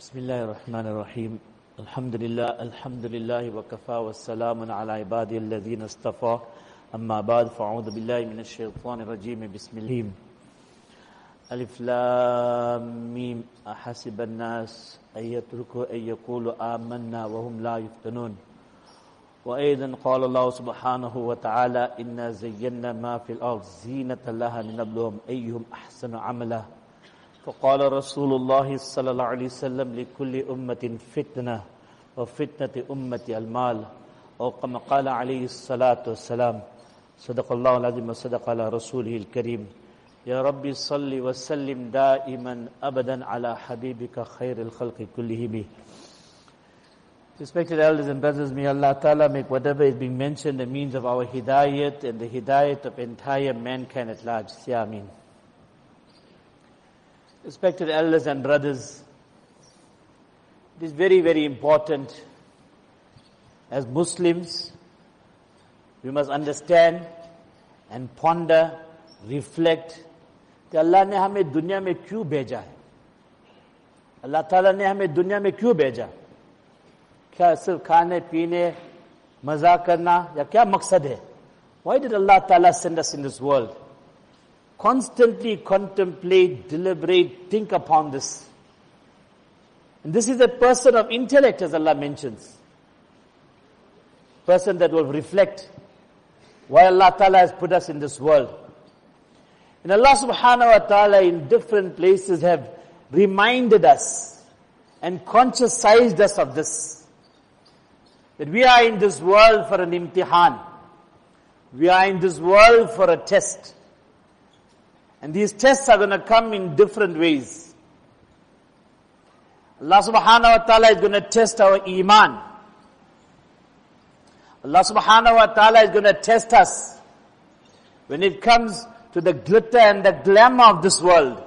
Bismillahir Rahmanir Rahim. Alhamdulillah wa kafa wa salamun ala ibadi alladhina istafa. Amma ba'd, fa'udhu billahi minash shaitanir rajim. Bismillahirrahmanirrahim. Alif lam mim. Ahasiban nas ayyatruku ay yaqulu amanna wa hum la yuftanun. Wa aidan qala Allah subhanahu wa ta'ala inna zayyana ma fil ard zinatan laha linabluhum ayyuhum ahsanu amala. فقال رسول الله صلى الله عليه وسلم لكل أمة فتنة وفتنة أمتي المال أو كما قال عليه الصلاة والسلام صدق الله العظيم وصدق على رسوله الكريم يا ربي صل وسلم دائما أبدا على حبيبك خير الخلق كلهم. Respected elders and brothers, may Allah Ta'ala make whatever is being mentioned the means of our hidayat and the hidayat of entire mankind at large. Say Ameen. Respected elders and brothers, it is very, very important as Muslims, we must understand and ponder, reflect that Allah ने हमें दुनिया में क्यों भेजा है? Allah Ta'ala ने हमें दुनिया में क्यों भेजा? क्या सिर्फ खाने पीने मजा करना या क्या मकसद है? Why did Allah Ta'ala send us in this world? Constantly contemplate, deliberate, think upon this. And this is a person of intellect, as Allah mentions. Person that will reflect why Allah Ta'ala has put us in this world. And Allah Subhanahu wa Ta'ala in different places have reminded us and consciousized us of this. That we are in this world for an imtihan. We are in this world for a test. And these tests are going to come in different ways. Allah subhanahu wa ta'ala is going to test our iman. Allah subhanahu wa ta'ala is going to test us when it comes to the glitter and the glamour of this world.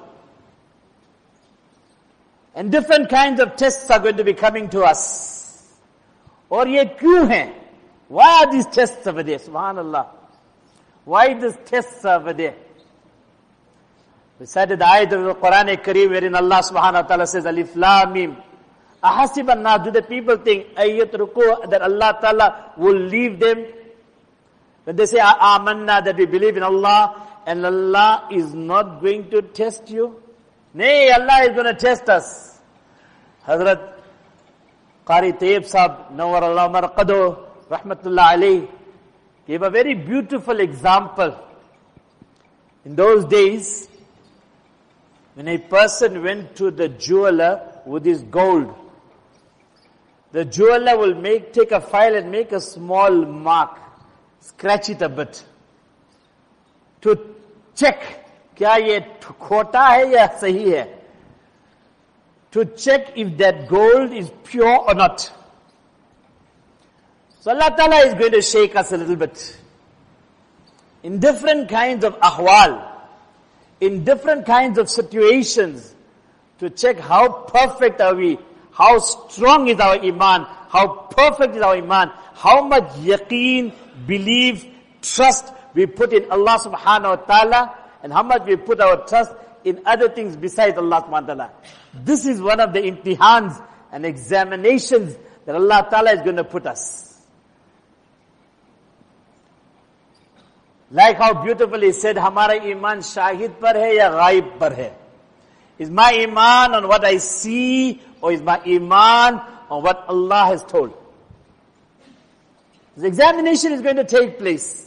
And different kinds of tests are going to be coming to us. Aur ye kyun hai? Why are these tests over there? Subhanallah. Why these tests over there? We cited the ayat of the Quran Kareem wherein Allah subhanahu wa ta'ala says, Alif Lam Mim. Ahasiban nas, do the people think, ayyatruku, that Allah ta'ala will leave them? When they say, amanna, that we believe in Allah, and Allah is not going to test you? Nay, Allah is going to test us. Hazrat Qari Tayyib Sahab, Nawar Allah Marqado, Rahmatullah alayhi, gave a very beautiful example. In those days, when a person went to the jeweler with his gold, the jeweler will take a file and make a small mark, scratch it a bit, to check, kya ye khota hai ya sahi hai? To check if that gold is pure or not. So Allah Ta'ala is going to shake us a little bit. In different kinds of ahwal, in different kinds of situations, to check how perfect are we, how strong is our iman, how perfect is our iman, how much yaqeen, belief, trust we put in Allah subhanahu wa ta'ala, and how much we put our trust in other things besides Allah subhanahu wa ta'ala. This is one of the imtihans and examinations that Allah ta'ala is going to put us. Like how beautifully he said, Hamara iman shahid par hai ya ghaib par hai? Is my iman on what I see, or is my iman on what Allah has told? This examination is going to take place.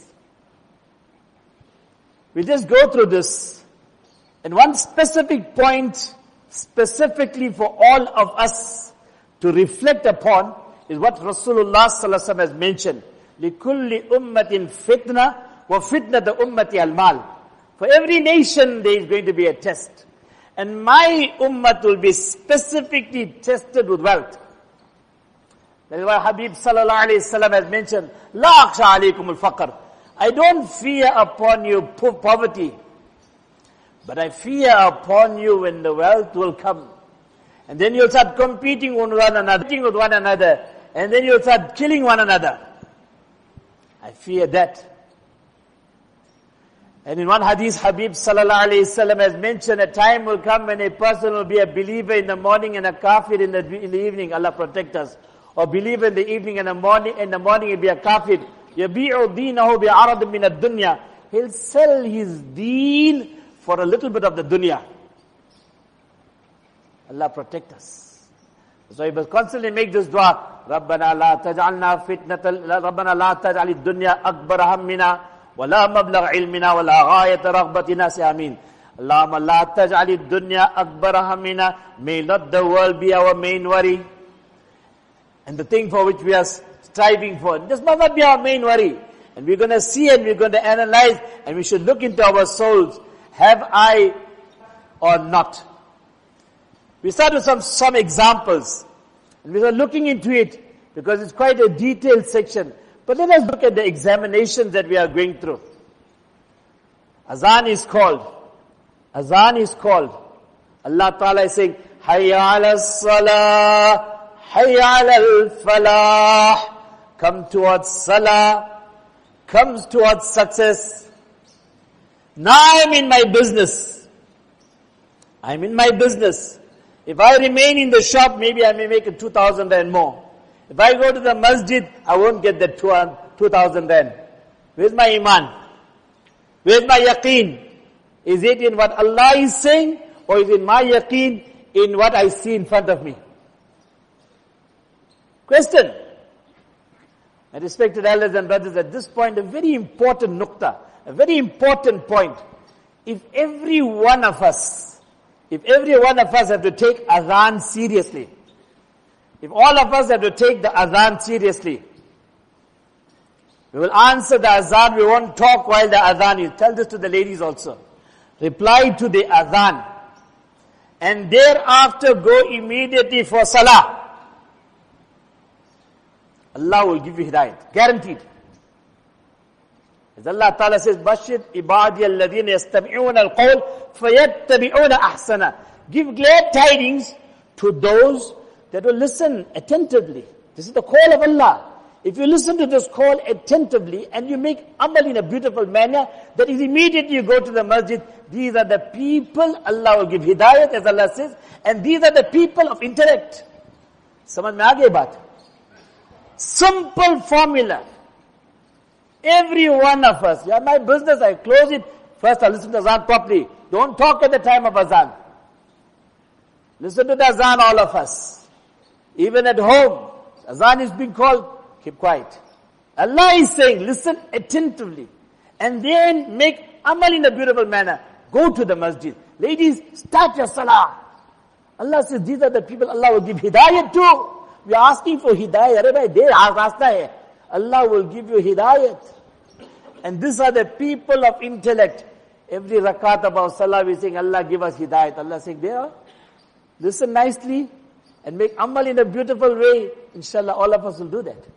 We'll just go through this. And one specific point, specifically for all of us to reflect upon, is what Rasulullah sallallahu alaihi wasallam has mentioned. لِكُلِّ أُمَّةٍ فِتْنَةٍ وَفِتْنَةَ أُمَّتِ الْمَالِ. For every nation there is going to be a test. And my ummah will be specifically tested with wealth. That is why Habib sallallahu alayhi wasallam has mentioned, لَا أَخْشَى عَلَيْكُمُ الْفَقْرِ. I don't fear upon you poverty, but I fear upon you when the wealth will come. And then you'll start competing with one another, and then you'll start killing one another. I fear that. And in one hadith, Habib sallallahu alayhi wasallam has mentioned a time will come when a person will be a believer in the morning and a kafir in the evening. Allah protect us. Or believer in the evening and in the morning he'll be a kafir. يَبِيعُ دِينَهُ بِعَرَضٍ مِنَ الدُّنْيَا. He'll sell his deen for a little bit of the dunya. Allah protect us. So he must constantly make this dua. رَبَّنَا لَا تَجْعَلْنَا فِتْنَةً رَبَّنَا لَا تَجْعَلِ الدُّنْيا أَكْبَرَ هَمِّنَا وَلَا مَبْلَغَ عِلْمِنَا وَلَا غَايَةَ رَغْبَتِنَا. Say Ameen. Allahumma la taj'ali dunya akbara hammina. May not the world be our main worry. And the thing for which we are striving for. This must not be our main worry. And we're going to see and we're going to analyze and we should look into our souls. Have I or not? We start with some examples. And we are looking into it because it's quite a detailed section. But let us look at the examinations that we are going through. Azan is called. Azan is called. Allah Ta'ala is saying, Hayya ala salah, Hayya ala falah. Come towards salah, comes towards success. Now I'm in my business. I'm in my business. If I remain in the shop, maybe I may make it 2,000 and more. If I go to the masjid, I won't get that 2,000 rand. Where's my iman? Where's my yaqeen? Is it in what Allah is saying, or is it my yaqeen in what I see in front of me? Question. And respected elders and brothers, at this point, a very important nukta, a very important point. If every one of us have to take azan seriously, if all of us have to take the azan seriously, we will answer the azan, we won't talk while the azan is. Tell this to the ladies also. Reply to the azan. And thereafter go immediately for salah. Allah will give you hidayat. Guaranteed. As Allah Ta'ala says, Bashir ibadi alladhina yastami'una al-qawl fayattabi'una ahsana. Give glad tidings to those that will listen attentively. This is the call of Allah. If you listen to this call attentively and you make amal in a beautiful manner, that is immediately you go to the masjid. These are the people Allah will give hidayat, as Allah says, and these are the people of intellect. Samajh mein aa gayi baat? Simple formula. Every one of us, yeah, my business, I close it. First I listen to azan properly. Don't talk at the time of azan. Listen to the azan, all of us. Even at home, azan is being called, keep quiet. Allah is saying, listen attentively. And then make amal in a beautiful manner. Go to the masjid. Ladies, start your salah. Allah says, these are the people Allah will give hidayat to. We are asking for hidayat. Arey bhai, there rasta hai. Allah will give you hidayat. And these are the people of intellect. Every rakat about salah, we saying, Allah give us hidayat. Allah saying, there, listen nicely and make amal in a beautiful way. Inshallah, all of us will do that.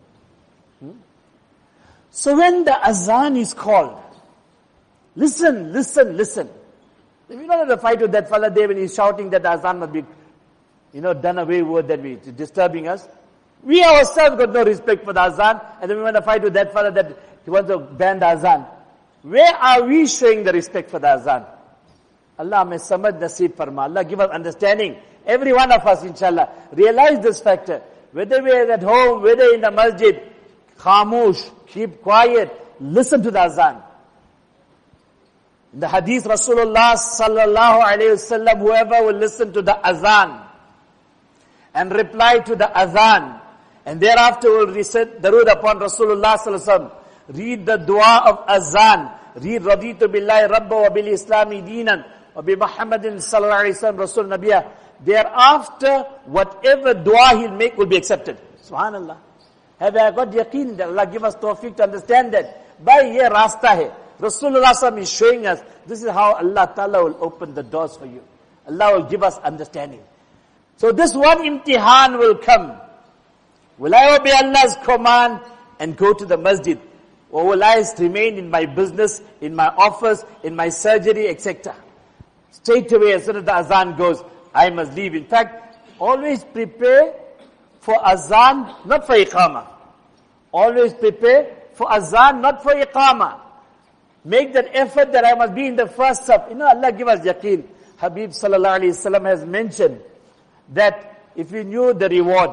So when the azan is called, listen, listen, listen. We don't have to fight with that fella there when he's shouting that the azan must be, done away with, that it's disturbing us. We ourselves got no respect for the azan, and then we want to fight with that fella that he wants to ban the azan. Where are we showing the respect for the azan? Allah may samajh naseeb farma. Allah give us understanding. Every one of us, inshallah, realize this factor. Whether we are at home, whether in the masjid, khamush, keep quiet, listen to the azan. In the hadith, Rasulullah sallallahu alayhi wasallam, whoever will listen to the azan and reply to the azan, and thereafter will recite darood upon Rasulullah sallallahu alayhi wasallam, read the dua of azan, read Raditu billahi rabba wa bil islami deenan wa bi Muhammadin sallallahu alayhi wasallam Rasul Nabiya. Thereafter, whatever dua he'll make will be accepted. Subhanallah. Have I got yaqeen that Allah give us tawfiq to understand that? By ye rasta hai. Rasulullah sallallahu is showing us, this is how Allah Ta'ala will open the doors for you. Allah will give us understanding. So this one imtihan will come. Will I obey Allah's command and go to the masjid? Or will I remain in my business, in my office, in my surgery, etc.? Straight away, as soon as the azan goes, I must leave. In fact, always prepare for azan, not for iqamah. Always prepare for azan, not for iqamah. Make that effort that I must be in the first saf. Allah give us yaqeen. Habib sallallahu alayhi wasallam has mentioned that if you knew the reward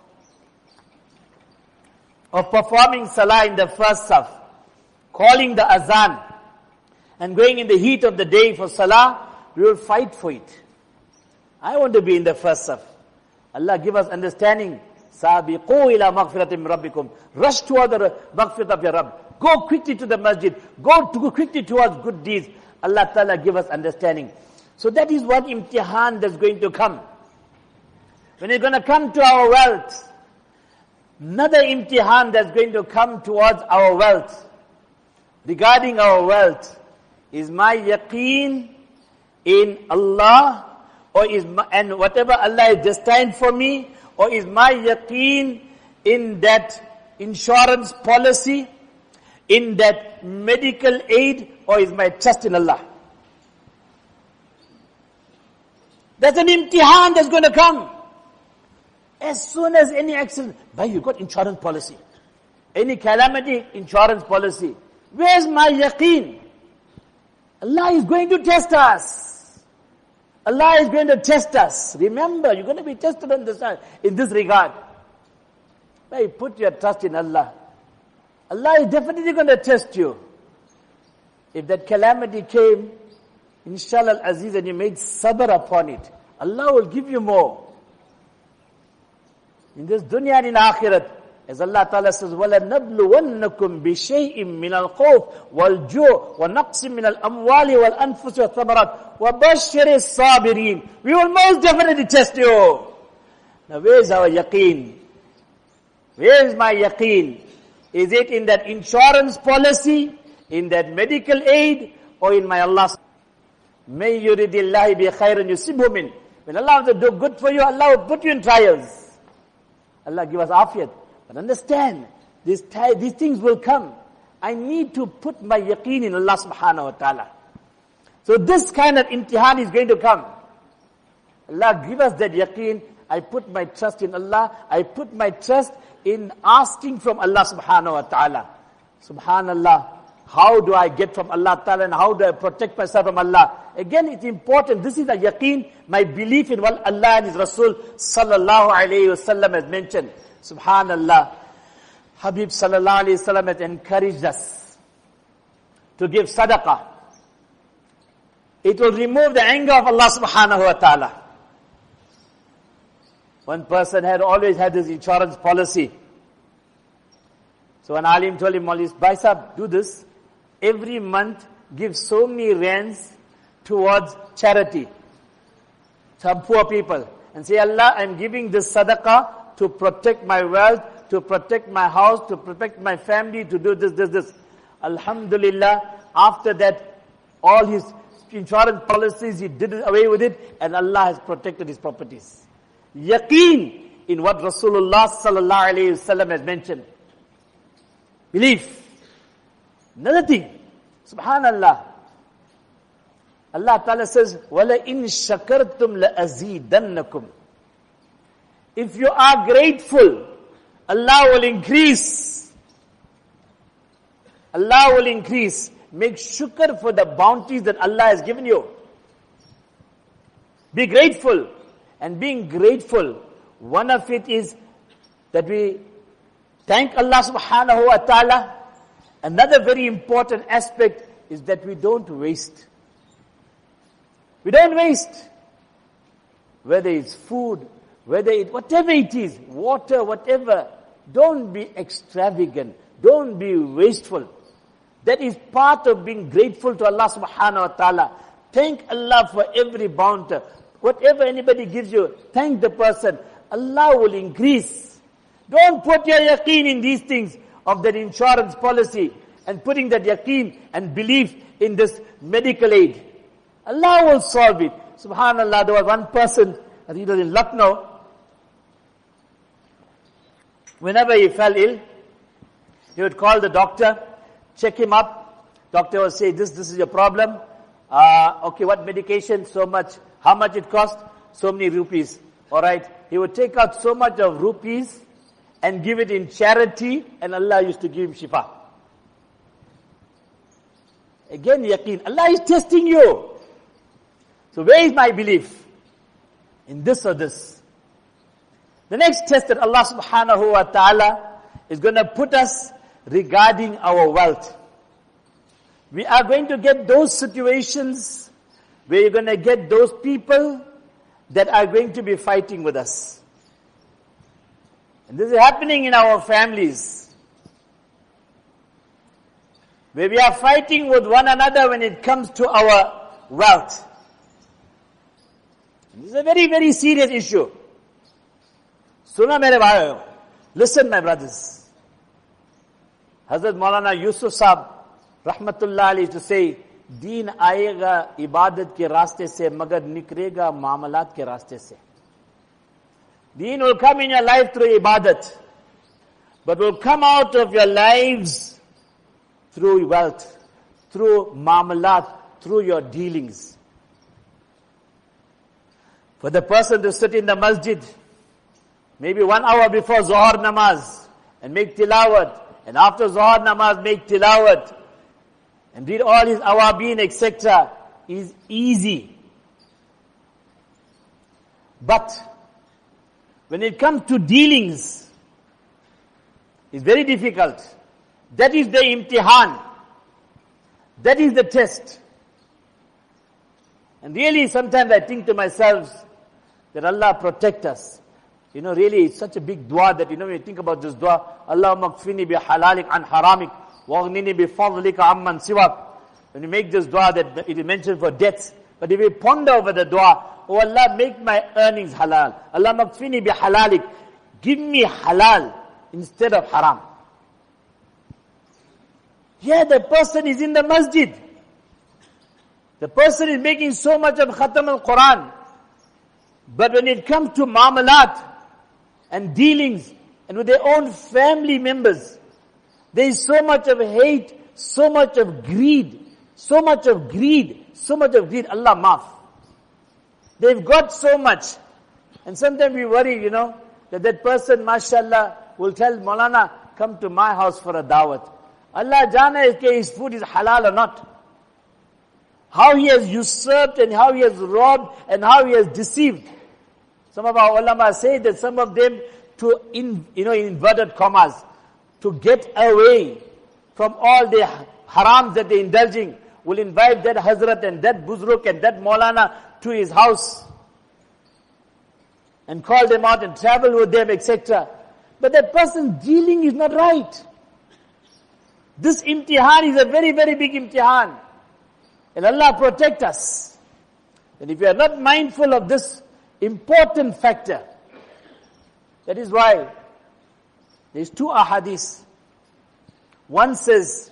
of performing salah in the first saf, calling the azan, and going in the heat of the day for salah, we will fight for it. I want to be in the first saf. Allah give us understanding. Sabiqu ila maghfiratin min rabbikum. Rush toward the maghfirat of your Rabb. Go quickly to the masjid. Go quickly towards good deeds. Allah Ta'ala give us understanding. So that is one imtihan that's going to come. When it's going to come to our wealth, another imtihan that's going to come towards our wealth, regarding our wealth, is my yaqeen in Allah, and whatever Allah has destined for me, or is my yaqeen in that insurance policy, in that medical aid, or is my trust in Allah? That's an imtihan that's going to come. As soon as any accident, you got insurance policy. Any calamity, insurance policy. Where's my yaqeen? Allah is going to test us. Allah is going to test us. Remember, you're going to be tested in this regard. Put your trust in Allah. Allah is definitely going to test you. If that calamity came, inshallah al-aziz, and you made sabr upon it, Allah will give you more. In this dunya and in akhirat, as Allah Ta'ala says, وَلَنَبْلُوَنَّكُمْ بِشَيْءٍ مِّنَ الْخَوْفِ وَالْجُوعِ وَنَقْصٍ مِّنَ الْأَمْوَالِ وَالْأَنفُسِ وَالثَّمَرَاتِ وَبَشِّرِ الصَّابِرِينَ. We will most definitely test you. Now where is our yaqeen? Where is my yaqeen? Is it in that insurance policy, in that medical aid, or in my Allah? مَن يُرِدِ اللَّهِ بِخَيْرٍ يُصِبْهُ مِنْ. When Allah wants to do good for you, Allah will put you in trials. Allah give us afiyat. But understand, these things will come. I need to put my yaqeen in Allah subhanahu wa ta'ala. So this kind of imtihan is going to come. Allah give us that yaqeen. I put my trust in Allah. I put my trust in asking from Allah subhanahu wa ta'ala. Subhanallah. How do I get from Allah ta'ala, and how do I protect myself from Allah? Again, it's important. This is a yaqeen, my belief in what Allah and His Rasul sallallahu alayhi wasallam has mentioned. Subhanallah. Habib sallallahu alayhi wasallam has encouraged us to give sadaqah. It will remove the anger of Allah subhanahu wa ta'ala. One person had always had his insurance policy. So an alim told him, Bhai Sahab, do this. Every month, give so many rands towards charity. Some poor people. And say, Allah, I'm giving this sadaqah to protect my wealth, to protect my house, to protect my family, to do this. Alhamdulillah, after that, all his insurance policies, he did away with it, and Allah has protected his properties. Yaqeen in what Rasulullah sallallahu alayhi wasallam has mentioned. Belief. Another thing. Subhanallah. Allah Ta'ala says, وَلَئِن شَكَرْتُمْ لَأَزِيدَنَّكُمْ. If you are grateful, Allah will increase. Allah will increase. Make shukr for the bounties that Allah has given you. Be grateful. And being grateful, one of it is that we thank Allah subhanahu wa ta'ala. Another very important aspect is that we don't waste. We don't waste. Whether it's food, whatever it is, water, whatever. Don't be extravagant. Don't be wasteful. That is part of being grateful to Allah subhanahu wa ta'ala. Thank Allah for every bounty. Whatever anybody gives you, thank the person. Allah will increase. Don't put your yaqeen in these things of that insurance policy and putting that yaqeen and belief in this medical aid. Allah will solve it. Subhanallah, there was one person, I think it was in Lucknow. Whenever he fell ill, he would call the doctor, check him up. Doctor would say, this is your problem. Okay, what medication? So much. How much it cost? So many rupees. Alright. He would take out so much of rupees and give it in charity, and Allah used to give him shifa. Again, yaqeen. Allah is testing you. So where is my belief? In this or this? The next test that Allah subhanahu wa ta'ala is going to put us regarding our wealth. We are going to get those situations where you're going to get those people that are going to be fighting with us. And this is happening in our families, where we are fighting with one another when it comes to our wealth. And this is a very, very serious issue. Suna mere bhaiyo. Listen, my brothers. Hazrat Maulana Yusuf Sahab, rahmatullah alayhi, to say, deen aayega ibadat ke raaste se, magar nikrega maamalat ke raaste se. Deen will come in your life through ibadat, but will come out of your lives through wealth, through maamalat, through your dealings. For the person to sit in the masjid, maybe 1 hour before Zuhr namaz, and make tilawat, and after Zuhr namaz make tilawat, and read all his awabin, etc., is easy. But when it comes to dealings, it's very difficult. That is the imtihan. That is the test. And really, sometimes I think to myself that Allah protect us. You know, really, it's such a big dua that, you know, when you think about this dua, Allahumma kfini bi halalik an haramik, waghnini bi fadlika amman siwak. When you make this dua, that it is mentioned for debts. But if you ponder over the dua, oh Allah, make my earnings halal. Allahumma kfini bi halalik. Give me halal instead of haram. Yeah, the person is in the masjid. The person is making so much of Khatam al-Quran. But when it comes to muamalat and dealings and with their own family members, there is so much of hate, so much of greed, so much of greed, so much of greed. Allah maaf. They've got so much. And sometimes we worry, you know, that person, mashallah, will tell Maulana, come to my house for a dawat. Allah jana if his food is halal or not. How he has usurped and how he has robbed and how he has deceived. Some of our ulama say that some of them, in inverted commas, to get away from all the harams that they're indulging, will invite that Hazrat and that Buzruk and that Maulana to his house and call them out and travel with them, etc. But that person's dealing is not right. This imtihan is a very, very big imtihan. And Allah protect us. And if we are not mindful of this important factor, that is why there's 2 ahadith. One says,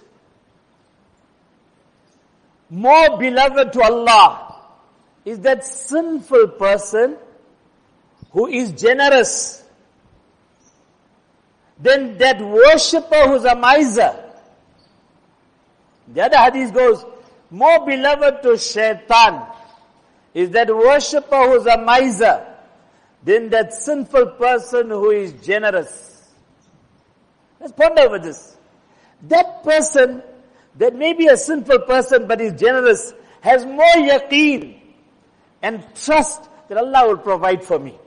more beloved to Allah is that sinful person who is generous than that worshipper who's a miser. The other hadith goes, more beloved to shaitan is that worshipper who's a miser than that sinful person who is generous. Let's ponder over this. That person, that may be a sinful person but is generous, has more yaqeen and trust that Allah will provide for me.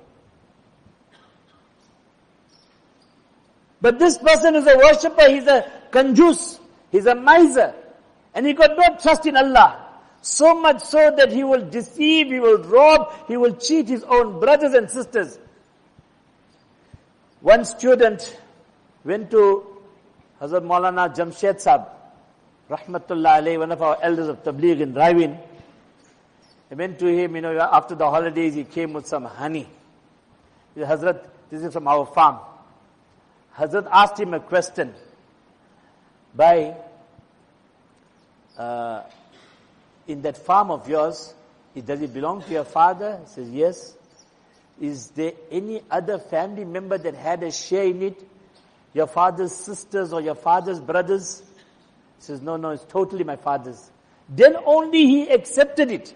But this person is a worshipper, he's a kanjus, he's a miser, and he got no trust in Allah. So much so that he will deceive, he will rob, he will cheat his own brothers and sisters. One student went to Hazrat Maulana Jamshed Sahab, rahmatullah alayhi, one of our elders of Tabligh in Raivin. He went to him, after the holidays, he came with some honey. He said, Hazrat, this is from our farm. Hazrat asked him a question. In that farm of yours, does it belong to your father? He says, yes. Is there any other family member that had a share in it? Your father's sisters or your father's brothers? He says, no, it's totally my father's. Then only he accepted it.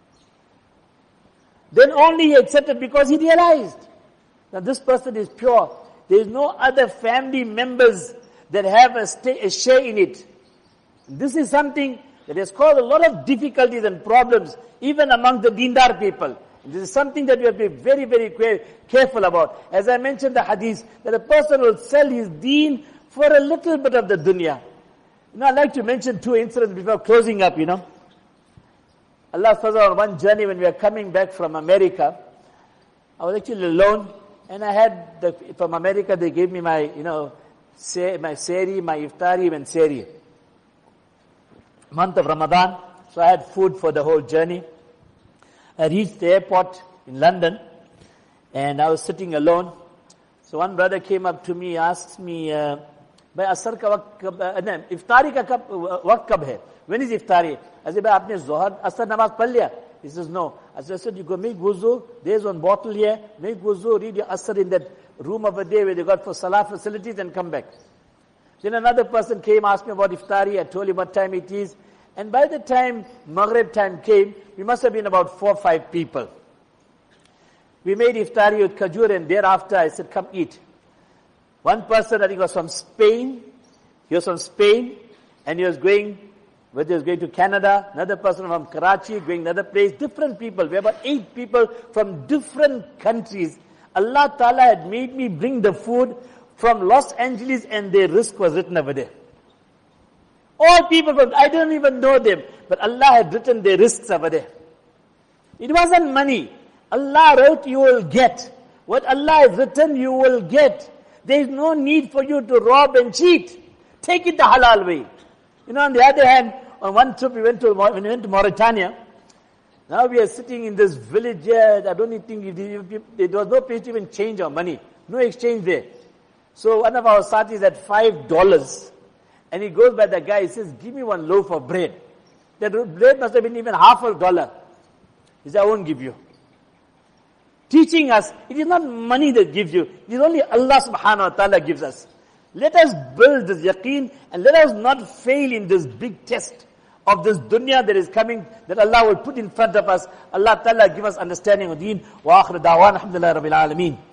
Then only he accepted because he realized that this person is pure. There is no other family members that have a share in it. This is something that has caused a lot of difficulties and problems, even among the Dindar people. This is something that we have to be very, very careful about. As I mentioned the hadith, that a person will sell his deen for a little bit of the dunya. I'd like to mention 2 incidents before closing up, Allah Fazal, on one journey when we were coming back from America, I was actually alone, and I had, from America they gave me my, my sehri, my iftari and sehri. Month of Ramadan, so I had food for the whole journey. I reached the airport in London, and I was sitting alone. So one brother came up to me, asked me, "Bhai, asar ka waqt, iftari ka waqt kab hai? When is iftari?" I said, "Bhai, aapne zohar, asar namaz pad liya?" He says, "No." I said, "You go make wuzu. There's one bottle here. Make wuzu, read your asar in that room over there where they got for salah facilities, and come back." Then another person came, asked me about iftari. I told him what time it is. And by the time Maghrib time came, we must have been about 4 or 5 people. We made iftari with khajur, and thereafter I said, "Come eat." One person, I think, was from Spain. He was from Spain, and he was going, whether he was going to Canada. Another person from Karachi, going another place. Different people. We were about 8 people from different countries. Allah Ta'ala had made me bring the food from Los Angeles, and their risk was written over there. All people from, I don't even know them, but Allah had written their risks over there. It wasn't money. Allah wrote, you will get. What Allah has written, you will get. There is no need for you to rob and cheat. Take it the halal way. On the other hand, on one trip when we went to Mauritania, now we are sitting in this village here. I don't think there was no place to even change our money. No exchange there. So one of our satis had $5. And he goes by the guy, he says, "Give me one loaf of bread." That bread must have been even $0.50. He said, "I won't give you." Teaching us, it is not money that gives you. It is only Allah subhanahu wa ta'ala gives us. Let us build this yaqeen, and let us not fail in this big test of this dunya that is coming, that Allah will put in front of us. Allah ta'ala give us understanding of deen. Wa akhir da'wan, alhamdulillah rabbil alameen.